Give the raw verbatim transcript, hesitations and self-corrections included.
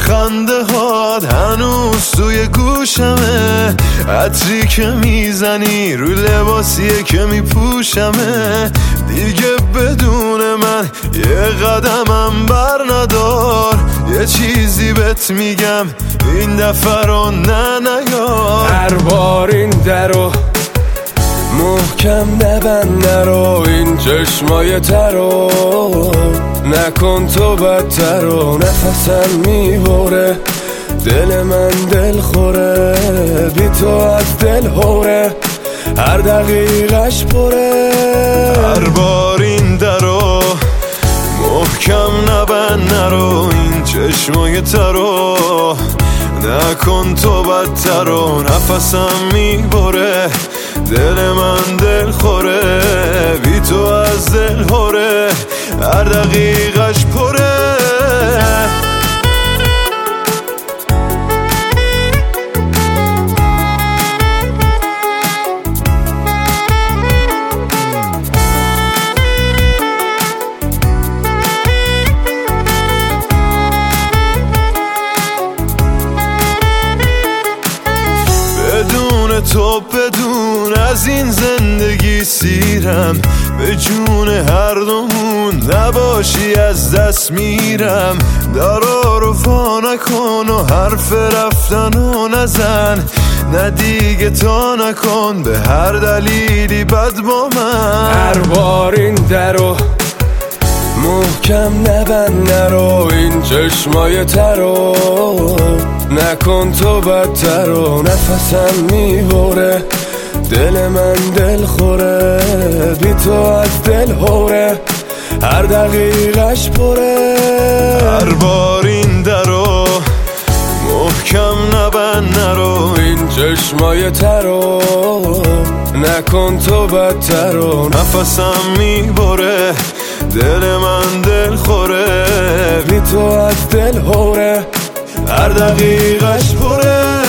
خنده هات هنوز توی گوشمه، عطری که میزنی رو لباسیه که میپوشمه. دیگه بدون من یه قدمم بر ندار، یه چیزی بهت میگم این دفعه رو نه نیار. هر بار این درو محکم نبند، نرو این چشمای ترو نکن تو بدترو. نفسم میبره دل من دل خوره، بی تو از دل هوره هر دقیقش پره. هر بار این درو محکم نبند، نرو این چشمای ترو نکن تو بدترو. نفسم میبره دل من دل خوره، بی تو از دل هوره هر دقیقش پره. بدون تو بدون از این زندگی سیرم، به جون هر دومون نباشی از دست میرم. درا رو وا نکن و حرف رفتن و نزن، نه دیگه تا نکن به هر دلیلی بد با من. هر بار این درو محکم نبند، نرو این چشمای ترو نکن تو بدترو. نفسم میبره دل من دل خوره، بی تو از دل هوره هر دقیقش پره. هر بار این درو محکم نبند، نرو این چشمای ترو نکن تو بدترو. نفسم میبره دل من دل خوره، بی تو از دل هوره هر دقیقش پره.